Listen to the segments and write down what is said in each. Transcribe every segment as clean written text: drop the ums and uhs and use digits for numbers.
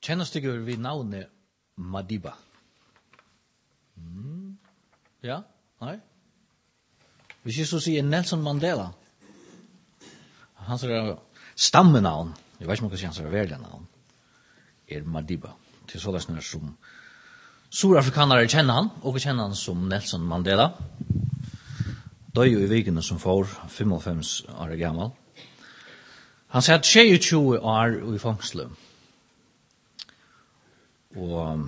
Kjennes det vi navnet Madiba? Ja? Nei? Hvis jeg så sier Nelson Mandela, hans stammenavn, jeg vet ikke om jeg kan si hans verdige navn, Madiba. Til så løsner som surafrikanere kjenner han, og kjenner han som Nelson Mandela. Døy jo i vikene som får 55 år gammel. Han satt 22 år i fangslet. Og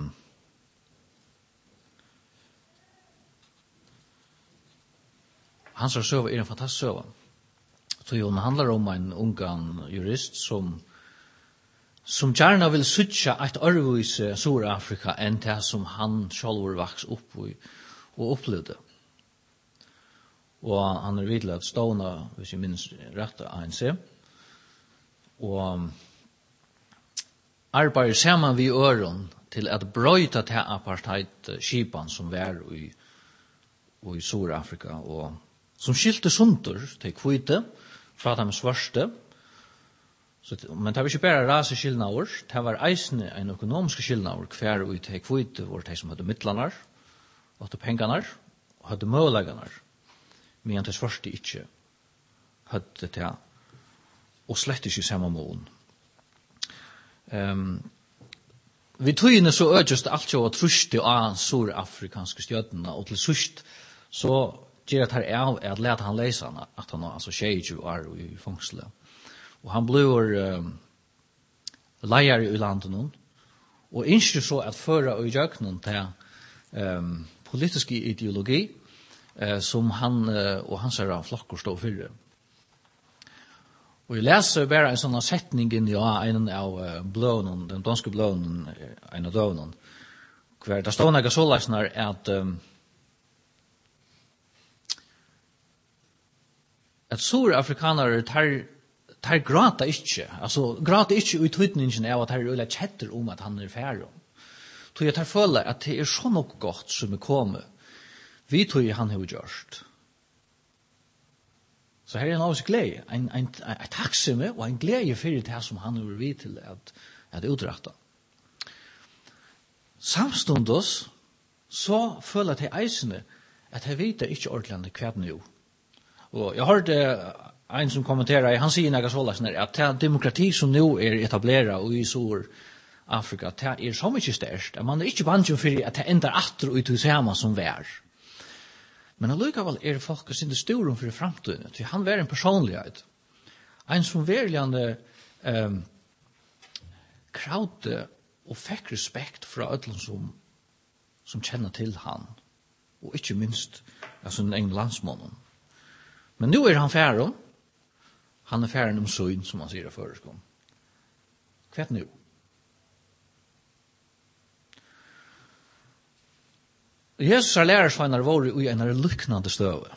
hans søva en fantastisk søva. Så jo, den handler om en ungan jurist som gjerne vil søtja et arvevis Sur-Afrika enn det som han selv vaks opp og opplevde. Og han videre at stående, hvis jeg minns rett av ANC, og arbeider sammen vi øren til at brøyta til apartheid-skipan som var i Sur-Afrika, og som skilte sunter til kvite fra de svørste. Men det var ikke bare raseskillnaver, det var eisende en økonomiske skillnaver hver og til kvite var de som hadde midlanar, hadde penganar, og hadde møleganar, men de svørste ikke hadde det, og slett ikke samme mån. Vi tøyene så ødest alt jo at truste av sur-afrikanske stjøtene, og til sust så gjør det her av at lete han lese han, at han altså 22 år i fangselet. Og han blir leier i landet, og ikke så at føre i jøkkenen til politisk ideologi, som han og hans flokker står for. Og jeg leser bare en sånn setning inn i en av blånen, den danske blånen, en av døvnen, hver det står noe så løsner at sur-afrikanere tar grata ikke, altså grata ikke ut tydningen av at de er kjetter om at han ferdig. Så jeg tar føle at det så noe godt som kommet. Vi tror han har gjort. Så her en av oss glede, en takksomme og en glede for det som han har vidt til at utrette. Samstundes så føler jeg til eisene at jeg vet ikke ordentlig hva det nå. Og jeg hørte en som kommenterer, han sier noe så løsner, at det demokrati som nå etableret i Sur-Afrika, det så mye størst, at man ikke bange for at det ender atter ut til samme som vær. Men allikevel det folk som stor om for fremtiden, til han var en personlighet, en som virkelig kravde og fikk respekt fra alle som kjenner til han, og ikke minst altså den egen landsmannen. Men nå han ferdig, han ferdig om søgn, som han sier i føreskom. Hva nå? Jesus har lærersveinar våre i en lykkende støve.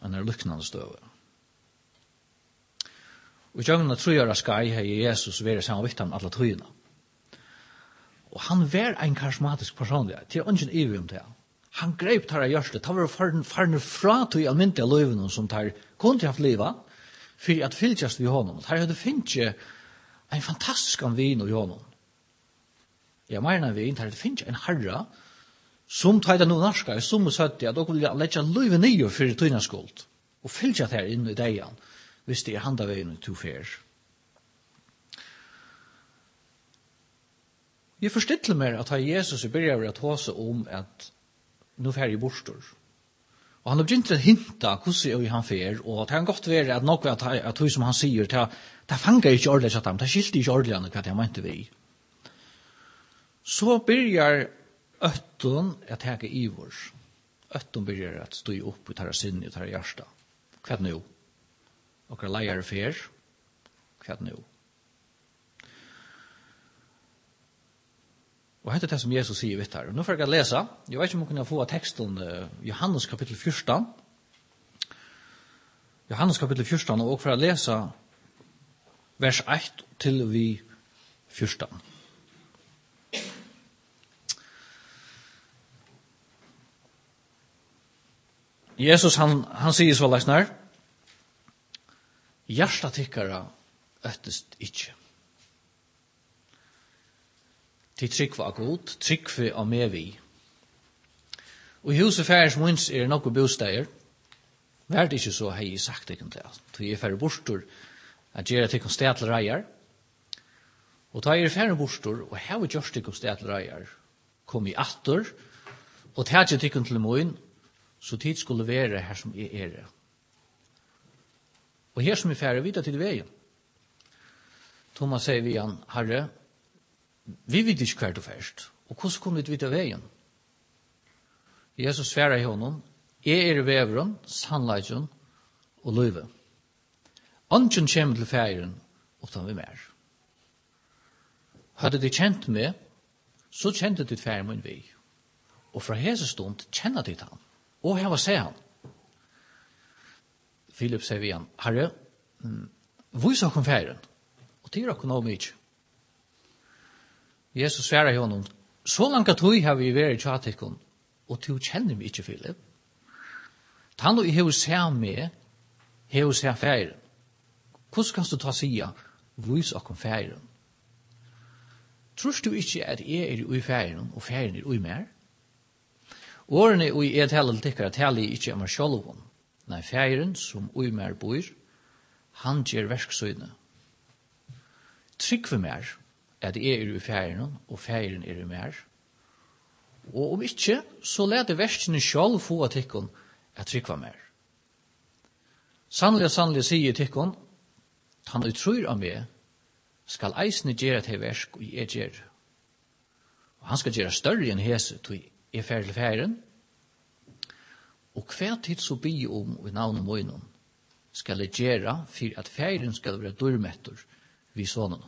Og i jøgnen 3 år skai har Jesus vært sammen vidt ham alle tøyene. Og han var en karismatisk personlighet, til ingen ivrig om det. Han grep tar av hjørste, det var farne fra til alminnelige løyvene som tar kunde haft livet, for at fylltjast vi honom. Her hadde finnet en fantastisk vin i honom. Jeg mener en vin, her hadde finnet en herre, som tar det noe norska, som søtt at dere vil legge løyve nye for tøynaskuld, og fylltjast her inn i degen, hvis det handa veien to fer. Jeg forstiller meg at Jesus begynner å ta seg om at nå fer i bostor. Og han har begynt å hinta hvordan han fer, og det kan godt være at noe at det som han sier, det fanger ikke ordentlig at det skilte ikke ordentlig hva det mente vi. Så begynner øtten at teke ivor. Øtten begynner at stå opp i tarra sinne, i tarra hjärsta. Hva nå? Og leier fer. Hva nå? Og dette er det som Jesus sier vidt her. Nå får jeg lese. Jeg vet ikke om jeg kunne få teksten Johannes kapittel 14. Johannes kapittel 14, og for å lese vers 1 til vi 14. Jesus, han sier så lesner, hjertatikkere øttest ikke. til tryggva av god, tryggva av med vi. Og i huset færes munns nokko bosteier. Vær det ikke så hei sagt egentlig. Vi færre bostor at gjøre til sted til reier. Og da færre bostor, og her vi gjørs til sted til reier, kom i atter, og ta ikke til munn, så tid skulle være her som er. Og her som færre videre til veien. Thomas sier vi han, Herre, vi vet ikke hver du først, og hvordan kommer vi videre veien? Jesus svarer i honom, jeg veveren, sannleggen og løyve. Anken kommer til feiren, utan vi mer. Hadde de kjent meg, så kjente de feiren min vi. Og fra hese stund kjenner de han, og her var se han. Philip sier vi han, Herre, hvor så kom feiren? Og det er noe mye. Jesus svarer i honom, så langt at vi har vi vært i tjatikken, og du kjenner meg ikke, Philip. Han og jeg ser med, jeg ser feiren. Hvordan kan du ta sida, vis okkom feiren? Tror du ikke at jeg i feiren, og feiren i mer? Årene i et hele tikkere taler ikke om sjølven. Nei, feiren som i mer bor, han gjør verksøyne. Trygg for mer at jeg i feiren, og feiren i mer. Og om ikke, så leder verskene sjølv få at tikkene at trykva mer. Sannelig sier tikkon, han utrur av meg, skal eisne gjøre til versk og jeg gjør. Og han skal gjøre større enn hese til jeg fer til feiren. Og hver tid så bygge om i navnet møgnen, skal jeg gjøre for at feiren skal være dørmetter vid sånene.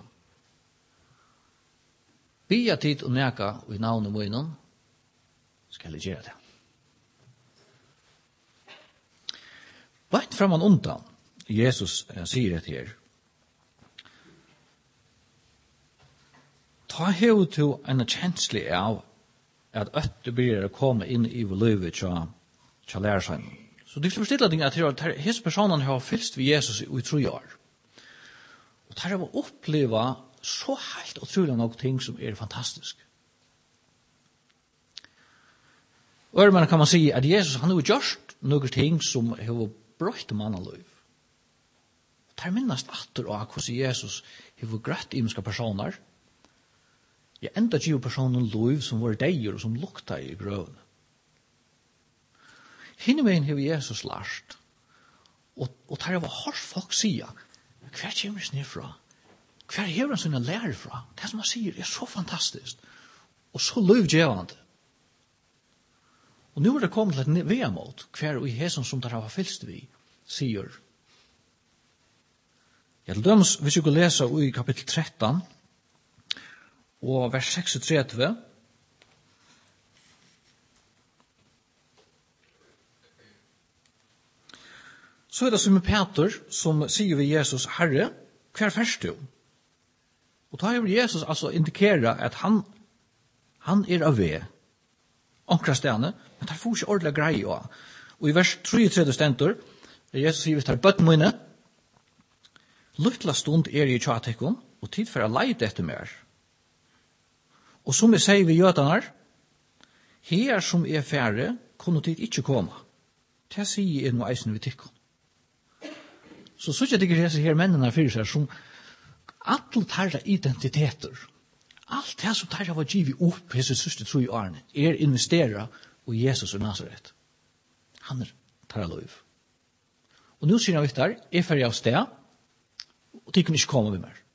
Bygge tid og neka i navnet møgnen, skal jeg gjøre det. Veit framan undan, Jesus sier det her. Ta hev til en kjenslig av at øtte blir å komme inn i livet til lærersegn. Så det er forstått at hese personen har fylst ved Jesus i 3 år. Og det har oppleva så helt utrolig nok ting som fantastisk. Og man kan man si at Jesus han har gjort noen ting som har brøtt mannaløyv. Det minnast atter av hvordan Jesus har grøtt imenska personer. Jeg enda giver personen løyv som var deier og som lukta i grøvene. Hinnemein har Jesus lært. Og det var hårdt folk sier, hver kommer det snifra? Hver hever han sine lærer fra? Det som han sier så fantastisk. Og så løyvgjevende. Og nu det kommet til et veamot, hver og i hesen som det har fylst vi, sier. Jeg til dømes, hvis vi går lese i kapittel 13, og vers 36, så det som Peter som sier ved Jesus, Herre, hver først du? Og da har Jesus altså indikeret at han av ved, omkring stene, men det får ikke ordentlig greie av. Og i vers 33 stenter, Jesus sier, hvis det er bøtten mine, luttla stund i tjatekon, og tid for å leite etter mer. Og som jeg sier ved jødene, her som færre, kunne tid ikke komme. Det sier jeg noe eisen ved tikkon. Så jeg tykker disse her mennene fyrir seg som alle tarra identiteter, alt det som tarra var givet opp hese sørste 3 årene, investera i Jesus og Nazaret. Han tarra lov. Og nå sier han vitt der, jeg fer av sted, og de kunne ikke komme med mer.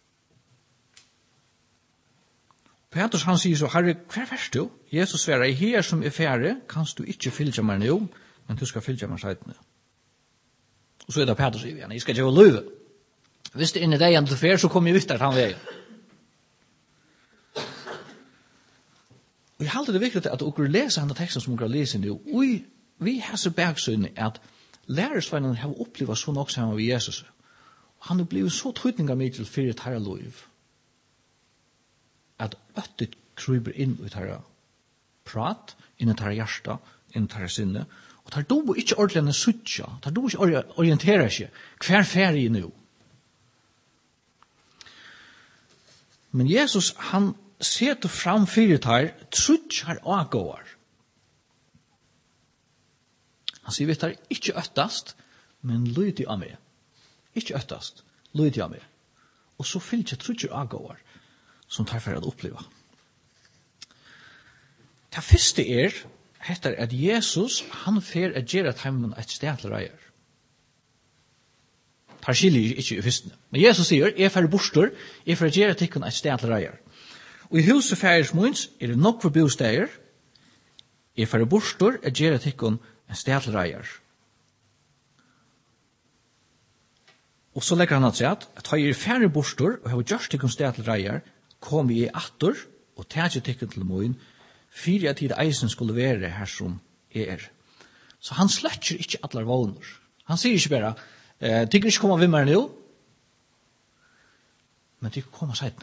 Petrus han sier så, Herre, hver først du? Jesus svarer, her som færre, kanst du ikke fylgja meg nå, men du skal fylgja meg seitene. Og så det Petrus sier, jeg skal ikke ha løyve. Hvis det er inni deg enn du fer, så kommer jeg vitt der til han veien. Og jeg halte det viktig at dere leser denne teksten som dere leser nå, og vi har så baksynne at lærersvennen har opplevd så nok sammen med Jesus. Og han har blivet så tydningamidel for et herre liv, at øttet kryper inn i et herre prat, inn i et herre hjerte, inn i et herre sinne, og tar du ikke ordentlig enn suttja, tar du ikke orienterer seg, hver ferie nå. Men Jesus, han setter fram fyrir tar trutjar agåar. Han sier, vet du, ikke øttast, men lyd av meg. Ikke øttast, lyd av meg. Og så fyllt jeg trutjar agåar, som tar for å oppleva. Det første heter at Jesus, han fer at gjøre heimen et sted til reier. Det skiljer ikke i første. Men Jesus sier, jeg fer bostor, jeg fer gjøre tikkun et sted til reier. Og i huset færes munns det nok for bosteder, jeg fer bostor, at gjøre tikkun en sted til reier. Og så legger han at seg at har jeg færre bostor, og har gjørst tikkun sted til reier, kom i atter, og tætje tikkun til munn, fyrir at tid eisen skulle være her som Så han sletter ikke allar vågner. Han sier ikke bare, tykker ikke komme vimmer nå, men tykker komme seiden.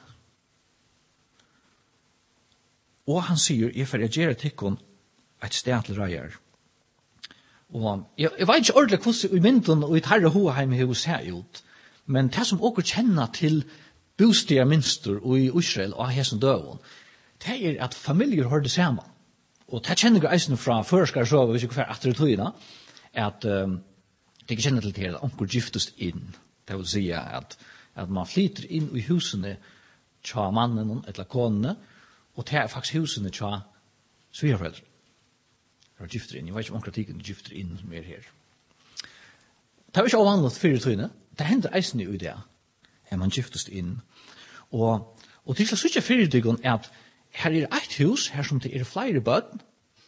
Og han sier, jeg får gjøre tykken et sted til reier. Og jeg vet ikke ordentlig hvordan i mynden og i tarre hoheim har sett ut, men det som også kjenner til bostiga minster og i Israel og hesen døven, det at familier hører det sammen. Og det kjenner jeg eisen fra førskar så, hvis jeg får etter tøyene, at det ikke kjenner til det at onker giftes inn. Det vil si at man flyter inn i husene tja mannen eller konene, og det faktisk husene tja svigerforeldre. Det var gifter inn. Jeg vet ikke om onker tiken gifter inn som her. Det var ikke avhandlet fyrir tøyene. Det hender eisen i det, at man giftes inn. Og til å sykje fyrir tøyene at her et hus, her som det flere bøtten.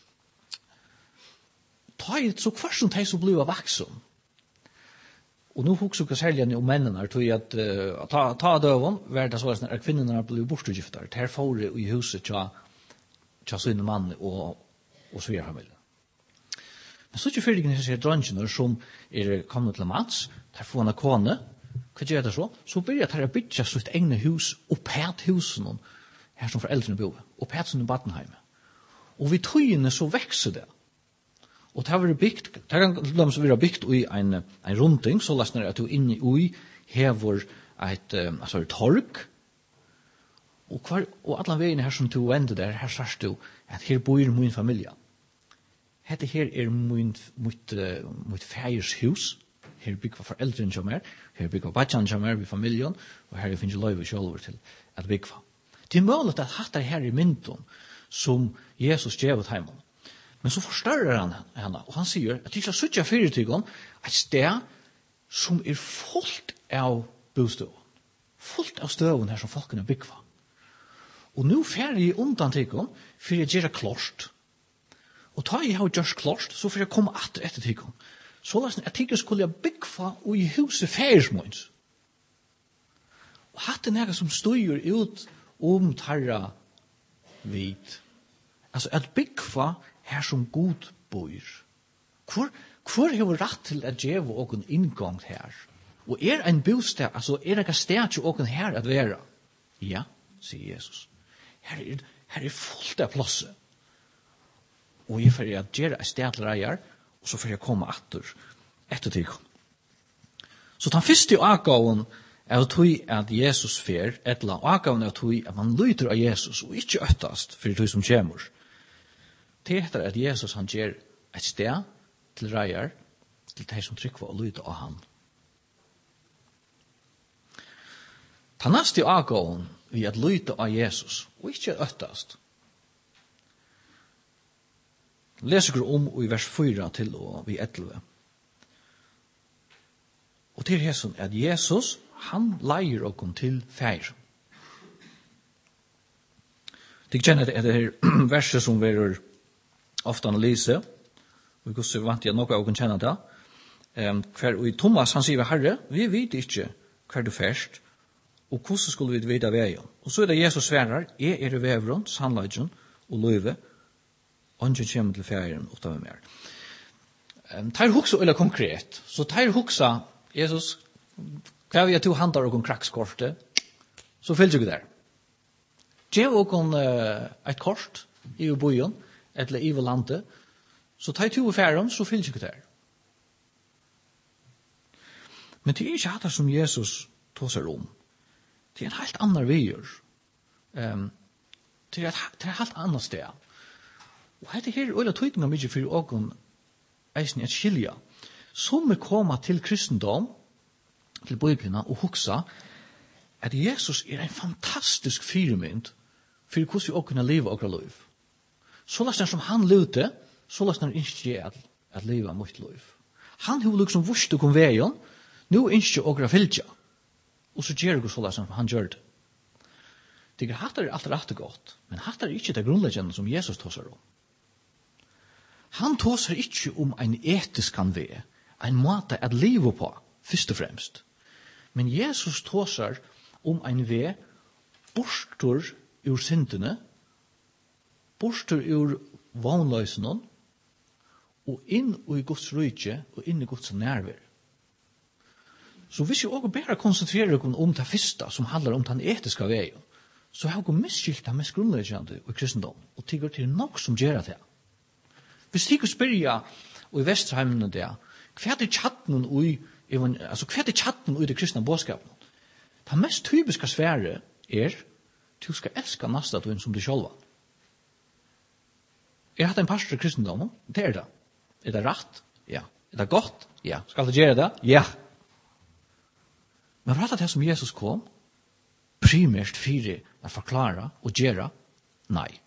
Så hver som de som blir vaksen. Og nå husker jeg særlig om mennene, tror jeg at ta døven, var det så at kvinnerne blir bortgifter. Her får det i huset til sine mann og svigerfamilien. Men så ikke fyrir disse drønnsene som kommet til Mats, der får han kone, hva gjør det så? Så blir det her å bygge sitt egne hus, opphet husen, her som foreldrene bor, og Petsen i Badenheim. Og vi tøyene så vekser det. Og det har vært bygd, det kan være bygd i en runding, så løsner det at du inne i hever et torg, og alle veiene her som du vender der, her sier du at her bor min familie. Dette her mitt fægers hus, her bygger foreldrene som her bygger badjan som i familien, og her finnes løyve selv til at bygge. Det mulig at hatt her i mynden som Jesus gjev ut heimen. Men så forstørrer han henne, og han sier at det er suttja fyrirtygon et sted som fullt av bostøven. Fullt av støven her som folkene byggva. Og nå fer jeg undan tygon for jeg gjør klost. Og da jeg har gjort klost, så får jeg komme etter tygon. Så løsning at tygon skulle jeg byggva og i huset færesmåns. Og hatt er som styrer ut tarra vid. Altså at byggva her som god bor. Hvor har vi rett til at gjøre åken inngang her? Og en bostad, altså det ikke sted til åken her at være? Ja, sier Jesus. Her fullt av plasset. Og jeg får gjøre et sted til reier, og så får jeg komme etter tid. Så den første avgaven er tog at Jesus fer, eller avgaven er tog at man lyder av Jesus, og ikke øttast for det som kommer. Det heter at Jesus han gjør et sted til reier, til de som trykker og lyder av han. Ta neste avgaven vi at lyder av Jesus, og ikke øttast. Leser vi om i vers 4 til og vi 11. Og til hesson at Jesus, han leier okkom til feir. Det kjenner det her verset som vi ofte analyse, og vi kan vant jeg noe av okkom kjenner det. Hver, og Thomas han sier, Herre, vi vet ikke hver du først, og hvordan skulle vi vite veien? Og så det Jesus sverar, jeg vevron, sannleggen og løyve, og ikke kommer til ferien utav mer. Tar huksa eller konkret, så tar huksa, Jesus, hva vi to handlar og krakskortet, så fyllt ikke der. Gjev okon et kort i bojen, eller i landet, så tar to ferien, så fyllt ikke der. Men det er ikke hatt som Jesus tog seg om. Det er en helt annan vi gjør. Till ett helt annat sted. Och det här är ölla tydningar mycket för ågon eisen att skilja. Som komma till kristendom, till Bibeln och huxa att Jesus är en fantastisk fyrmynd för hur vi också kan leva och liv. Så lastnar som han lute, så lastnar inte att leva mot liv. Han har liksom vurst och vägen, nu inte och fylja. Och så gör det så lastnar som han gör det. Det hattar allt rätt gott, men hattar inte det grundläggande som Jesus tåsar om. Han tåsar inte om en etisk väg, en måte att leva på, först och främst. Men Jesus tåsar om en väg bortur ur syndene, bortur ur vanløsenen, og inn i Guds rike, og inn i Guds nærvær. Så hvis jeg også bare konsentrerer oss om det første, som handler om den etiske veien, så har jeg misskilt det mest grunnleggende i kristendom, og tykker til nok som gjør det. Hvis tykker spyrja, og i Vesterheimen det, hva er chatten i det kristne bådskapen? Det mest typiske svære du skal elska nästa du som du själva. Är det en pastor i kristendomen? Det är det. Är det rätt? Ja. Är det gott? Ja. Skal du göra det? Ja. Men var det som Jesus kom? Primärt för att förklara och göra? Nej.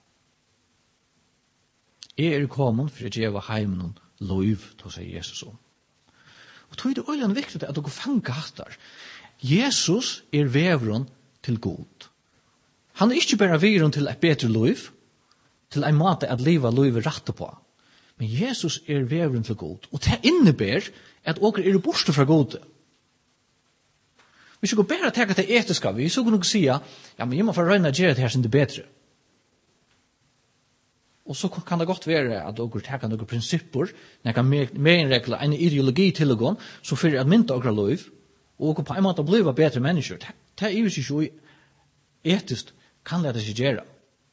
Är kommen för att ge heimen lov, då säger Jesus om. Och då är det öjligen viktigt att du fanga hattar. Jesus vävron till god. Han ikke bare viren til et bedre liv, til en måte at livet livet rette på. Men Jesus veveren til god. Og det innebærer at åker borte fra gode. Hvis vi går bare tenke til etiske, vi så kunne si, ja, men jeg må få røyne å gjøre det her som det er bedre. Og så kan det godt være at åker tenke noen prinsipper, noen megenregler, en ideologi til å gå, så for at mynte åker liv, og åker på en måte bli bedre mennesker. Det er jo ikke etisk kan lete seg gjøre.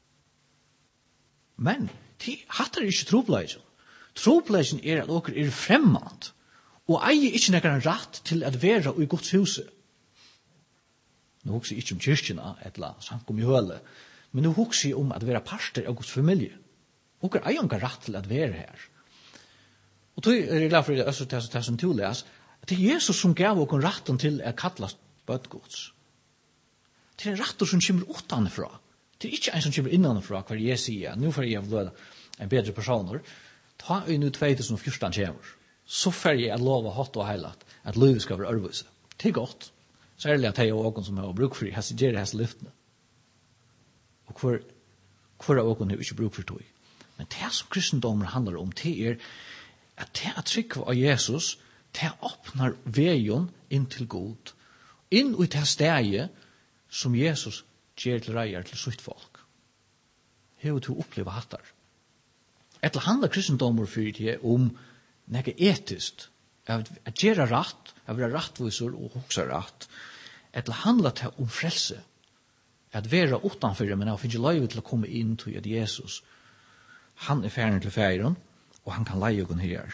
Men det hattar ikke trobleisen. Trobleisen at dere fremmant, og eier ikke nekkeren rett til at være i Guds huset. Nå husker jeg ikke om kyrkjena, eller sankom i høle, men nå husker jeg om at være parster av Guds familie. Dere eier ikke rett til at være her. Og tog jeg glad for det som du les, at det er Jesus som gav dere retten til å kalles bøtgods. Det er retter som kommer utanfra. Det er ikke en som kommer innanfra, hver jeg sier, nå får jeg løde en bedre personer, ta i nu 2014 kommer, så får jeg lova hatt og heilat at livet skal være arbeidse. Det er godt. Særlig at jeg og åken som har bruk for i hese lyftene. Og hver av åken har ikke bruk for tog. Men det som kristendommer handler om, det at det er trykk av Jesus, det åpner veien inn til god, inn i det stedet som Jesus gjør til reier til sitt folk. Hva du opplever hattar? Etter handler kristendommer for det om noe etisk, at gjøre rett, at være rettviser og hoksa rett. Etter handler det om frelse, at være utanfor, men at finne løyve til å komme inn til at Jesus, han ferdig til feiren, og han kan leie oss her.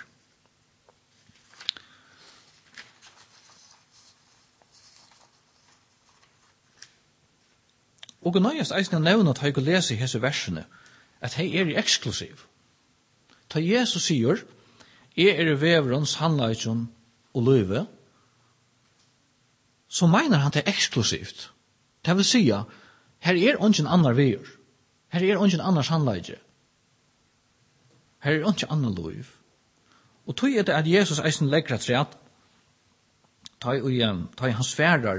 Og nøyest eisen nevne at jeg lese i hese versene, at jeg eksklusiv. Ta Jesus sier, jeg veveren, sannleggen og løyve, så mener han det eksklusivt. Det vil si, her ingen annar veer. Her ingen annar sannlegge. Her ingen annar løyv. Og tog det at Jesus eisen legger at rett, ta i hans færer,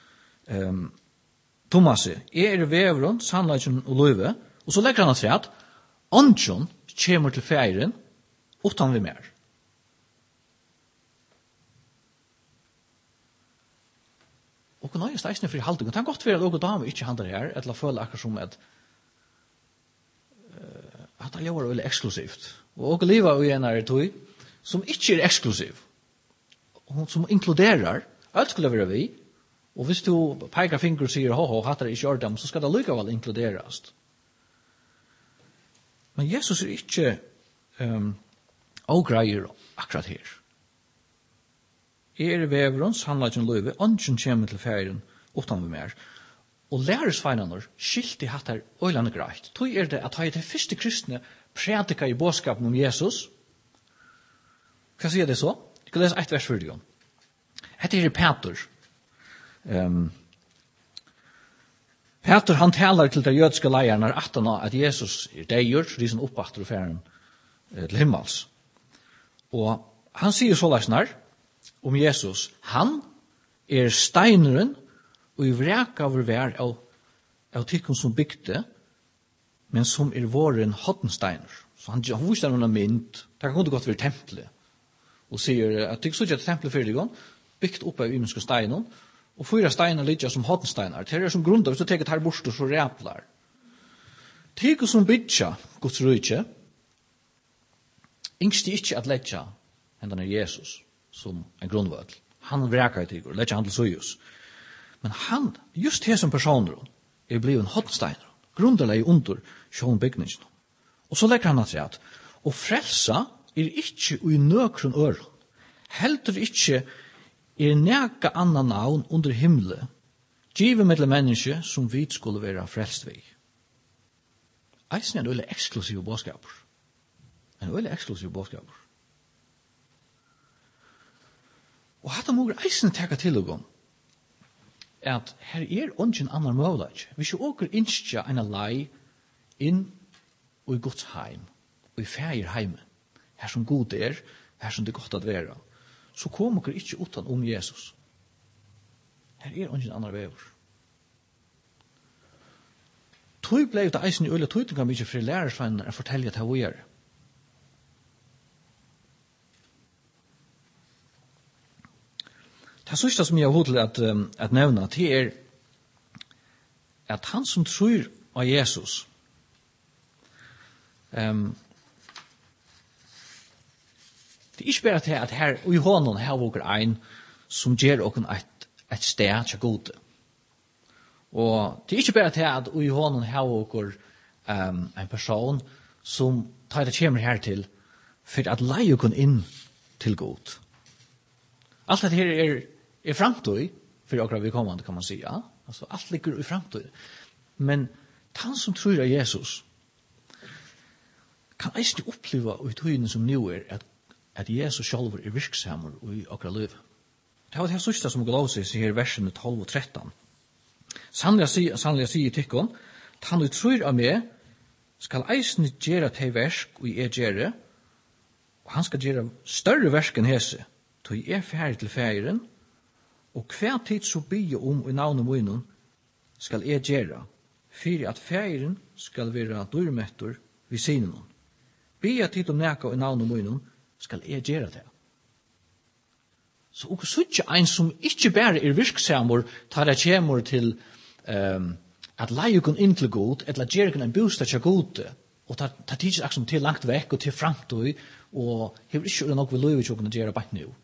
Thomas, veveren, sannleggen og løyve, og så legger han at rett, ånden kommer til feiren, utan vi mer. Og nå er steisende for i halvdingen. Det er godt for at dere damer ikke handler her, eller føler akkurat som at det gjør veldig eksklusivt. Og dere lever jo en her tog, som ikke eksklusiv, og som inkluderer, alt skulle være vi, og hvis du peker finger og sier, ho, hatt det ikke gjør dem, så skal det likevel inkluderes. Men Jesus ikke avgreier akkurat her. Veveren, sannleggen løyve, ånden kommer til ferien utan vi mer. Og læresveinene skilte hatt her øylande greit. Tog det at ha det første kristne predika i bådskapen om Jesus. Hva sier det så? Jeg skal lese 1 vers 4. Hette er Peter. Peter han taler til de jødiske leierne at Jesus er deier, risen oppakter og ferden til himmels. Og han sier så leisner om Jesus. Han er steineren og i vrek av hver av tykken som bygde, men som er våren hoddensteiner. Så han viser noen mynd, det kan godt være tempelet, og sier at det er tempelet fyrir bygd opp av imenske steinen, og 4 steiner ligger som hoddensteiner. Det er som grunn av, hvis du teker her bort, så ræplar. Tykken som bygde Guds rydtje, yngst ikke at letja hendan er Jesus som en grunnvødel. Han vreka i tykker, letja han til søyus. Men han, just det som personer, er blevet en hoddensteiner, grunderleg under sjånbygningen. Og så legger han at seg at, og frelsa er ikke i nøkron øren, heldur ikke er neka annan navn under himle, givet mellom menneske som vi skulle være frelst ved. Eisen er en øyelig eksklusiv bådskaper. En øyelig eksklusiv bådskaper. Og hatt må eisen teka til å gå, at her er ingen annan mulighet. Hvis jeg åker innskja en lei inn i Guds heim, og i feir heimen, her som god er, her som det er godt at være, så kommer dere ikke utan om Jesus. Her er ingen annan vever. Tøy ble det eisen i øyla tøyten kan vi ikke fri lærersvennene å fortelle til hva gjør. Det siste som jeg har hodt til at nevne, det er at han som tror av Jesus, det er ikke bare til at her i hånden har vi en som gjør oss et sted til gode. Og det er ikke bare til at i hånden har vi en person som tar det kommer her til for at leie oss inn til god. Alt dette her er framtøy for akkurat vi kommande, kan man si. Ja? Altså, alt ligger i framtøy. Men han som tror av Jesus kan eisne oppleva i tøyene som nå er at Jesus selv er virksammer i akkurat liv. Det var det siste som Galatius sier i versene 12 og 13. Sannelig jeg sier til dere, han du tror av meg skal eisne gjøre til versk og jeg gjøre, og han skal gjøre større versk enn hese, til jeg er ferdig til feiren, og hver tid så bygge om i navnet munnen skal jeg gjøre, for at feiren skal være dyrmettor ved sinen. Bygge tid om neka i navnet munnen skal jeg gjøre det. Så og så ikke en som ikke bare er virksammer, tar det kommer til at leie kun inn til god, eller gjøre kun en bostad til god, og tar tids aksom til langt vekk og til framtøy, og hever ikke nok vi løy ikke å kunne gjøre bare nå.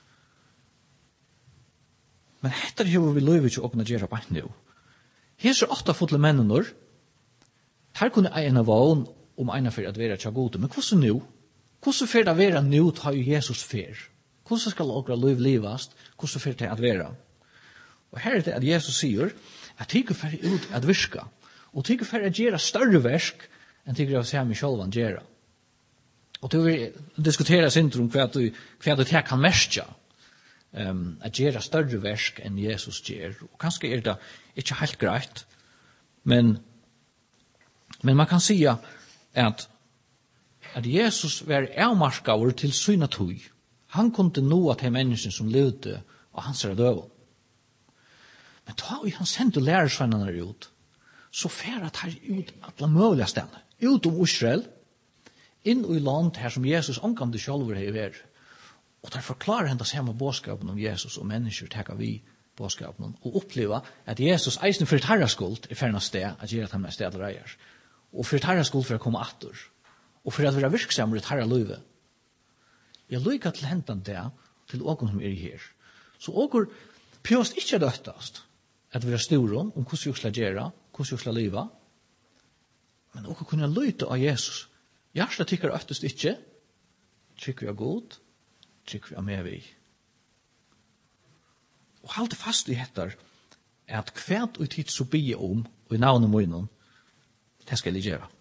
Men etter hever vi løy ikke å kunne gjøre bare nå. Her er 8 fotle mennene, her kunne en av vågen om en for at være til god, men hvordan nå? Hvordan får det være nå tar Jesus fer? Hvordan skal dere løy livast? Hvordan får det at være? Og her er det at Jesus sier at tykker får ut at virka, og tykker får at gjøre større versk enn tykker av seg med sjølvan gjøre. Og til vi diskuterer syndrom hva du kan merke at gjøre større versk enn Jesus gjør. Og kanskje er det ikke helt greit, men man kan si at Jesus var avmarskaver til syna tøy. Han kunne nå til mennesken som levde og hans er døven. Men da han sendte lærersvennerne ut, så fer at her ut alle mulige steder. Ut om Israel, inn i land her som Jesus omkant det selv har vært. Og der forklarer han det samme bådskapen om Jesus og mennesker takker vi bådskapen og oppleva at Jesus eisen for et herreskuld er ferdig sted at gjøre at han er sted reier. Og for et herreskuld for å komme atter. Og for at være virksammer et herre løyve. Jeg lykker til hentan det til åken som er her. Så åker pjøst ikke døttast at vi er storom om hvordan vi skal gjøre, hvordan vi skal leve. Men åker kunne lytte av Jesus. Hjertet tykker øftest ikke. Tykker vi er god. Tykker vi er med vi. Og halte fast i hettar at kvært ut hit så bie om, og i navnet munnen, det skal jeg gjøre.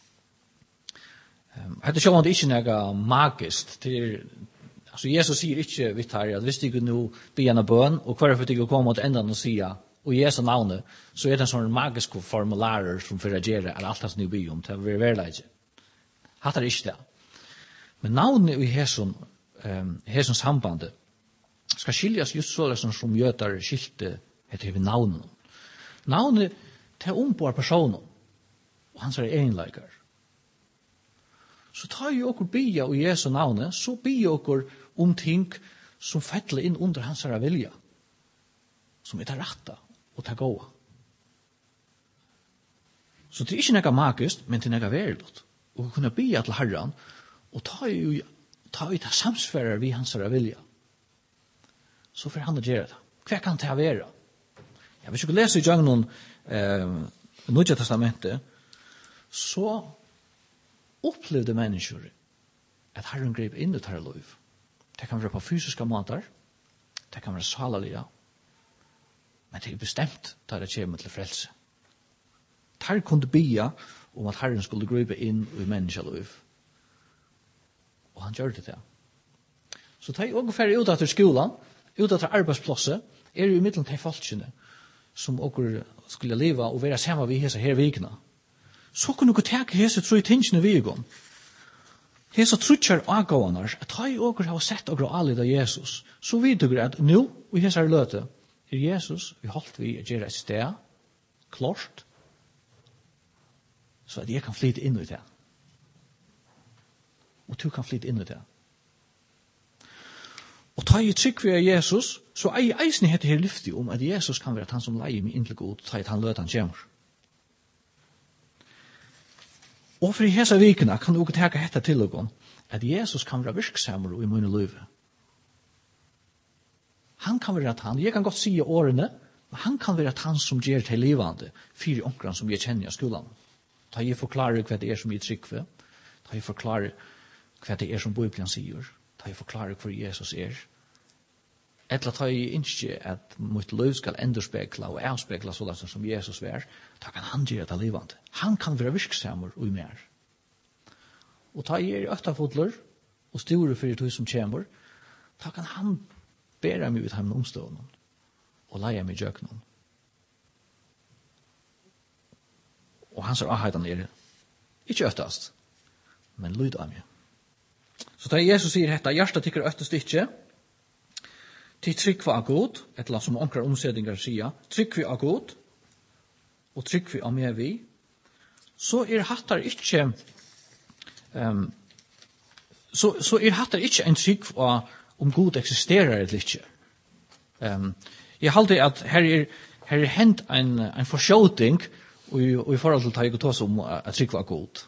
Det er sjående ikke noe magisk. Altså Jesus sier ikke vidt her, at hvis de nå blir en bøn, og hver for de kommer til enden og sier, og Jesu navnet, så det en sånn magisk formularer som for å gjøre at alt det som de blir om, til å være verleidje. Hatt er ikke det. Men navnet i hesson sambandet skal skiljas just så som jøtar skilte heter vi navnet. Navnet til ombord personen og hans egenleikar. Så tar jo okkur bia i Jesu navnet, så bia okkur om ting som fettler inn under hans vilja, som er det rette og det gode. Så det er ikke noe magisk, men det er noe verilig. Og vi kunne bia til Herren, og ta i det samsfører vi hans vilja. Så får han å gjøre det. Hva kan det være? Ja, hvis du leser i Jøgnon Nødja testamentet, så opplevde mennesker at Herren grep inn i dette liv. Det kan være på fysiske måter, det kan være salalige, men det er bestemt da det kommer til frelse. Der kunne bia om at Herren skulle gripe inn i menneskeliv. Og han gjør det til. Så de også ferdig ut etter skolen, ut etter arbeidsplasset, jo i middelen til folkene som også skulle leve og være sammen ved hese her vikene. Så kunne dere take hese tro i tingene vi går. Hese trutjer avgående, at de også har sett dere alle av Jesus, så vet dere at nå, i hese her løte, Jesus, vi holdt vi å gjøre et sted, klart, så at jeg kan flytte inn i det. Og du kan flytte inn i det. Og ta i trygg ved Jesus, så er jeg eisen heter her lyftig om at Jesus kan være han som leier meg inn til god, ta i at han løter han kommer. Og for i hese vikene kan du også teke hette til dere, at Jesus kan være virksamere i mine liv. Han kan være at han, jeg kan godt si årene, men han kan være at han som gjør til livande, fire omkran som jeg kjenner i skolen. Ta jeg forklarer hva det er som jeg trygg ved, ta jeg forklarer hva det er som Bibelen sier, ta jeg forklarer hvor Jesus er. Etla ta jeg ikke at mitt liv skal endurspekla og avspekla sånn som Jesus er, ta kan han gjøre det livande. Han kan være virksammer og mer. Og ta jeg øktafotler og store for det som kommer, ta kan han bære meg ut hjemme omstående og leie meg i jøkenen. Og hans avheidan ikke øktast, men lyd av meg. Så da Jesus sier dette, hjertet tykker øktast ikke, til trygg for god, et eller annet som omkrar omsetninger sier, trygg for god, og trygg for med vi, så hattar ikke, så hattar ikke en trygg for om god eksisterer eller ikke. Jeg halte at her hent en forskjøting og i forhold til å ta som at trygg for god.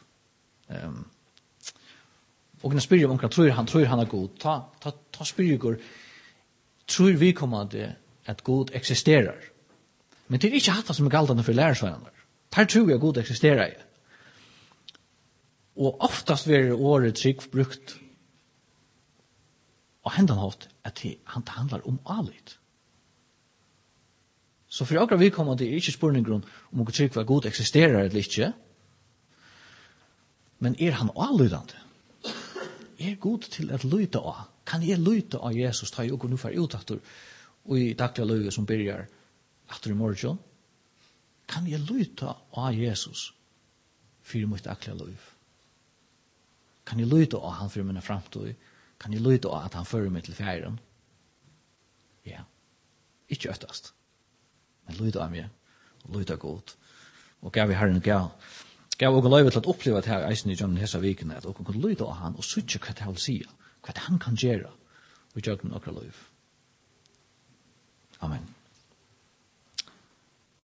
Og når spyrir om hva tror han er god, ta spyrir tror vi kommer til at god eksisterer. Men det er ikke hatt som er galtende for lærersvennerne. Der tror jeg god eksisterer. Og oftast blir året trygg brukt og hendan hatt at det handler om alit. Så for akkurat vi kommer til ikke spørningen om hva trygg for god eksisterer eller ikke, men han alydande? God til at lyte av? Kan jeg lyte av Jesus, ta jeg og nå for ut etter, og i daglige løyve som begynner etter i morgen? Kan jeg lyte av Jesus for mitt daglige løyve? Kan jeg lyte av han for mine fremtid? Kan jeg lyte av at han fører meg til fjæren? Ja, ikke øktast, men lyte av meg, og lyte av godt. Og gav vi herren gav og løyve til at oppleve at her eisen i gjennom hese vikene, at dere kan lyde av han og sutje hva det vil si, hva han kan gjøre, og gjøre noen løyve. Amen.